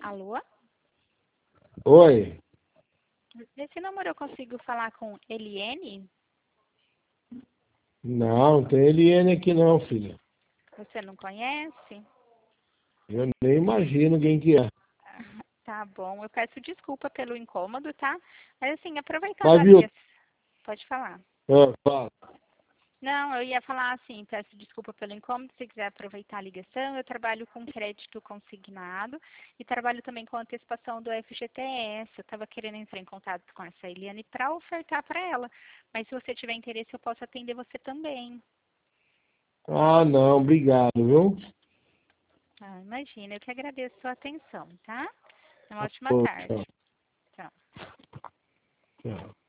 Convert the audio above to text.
Alô? Oi. Nesse número eu consigo falar com Eliene? Não tem Eliane aqui não, filha. Você não conhece? Eu nem imagino quem que é. Tá bom, eu peço desculpa pelo incômodo, tá? Mas assim, aproveitando Mas a viu? ligação... Pode falar. Fala. Não, eu ia falar assim, peço desculpa pelo incômodo, se quiser aproveitar a ligação. Eu trabalho com crédito consignado e trabalho também com antecipação do FGTS. Eu estava querendo entrar em contato com essa Eliane para ofertar para ela. Mas se você tiver interesse, eu posso atender você também. Ah, não, obrigado, viu? Ah, imagina, eu que agradeço a sua atenção, tá? Uma ótima Ô, tarde. tchau, Tchau. tchau.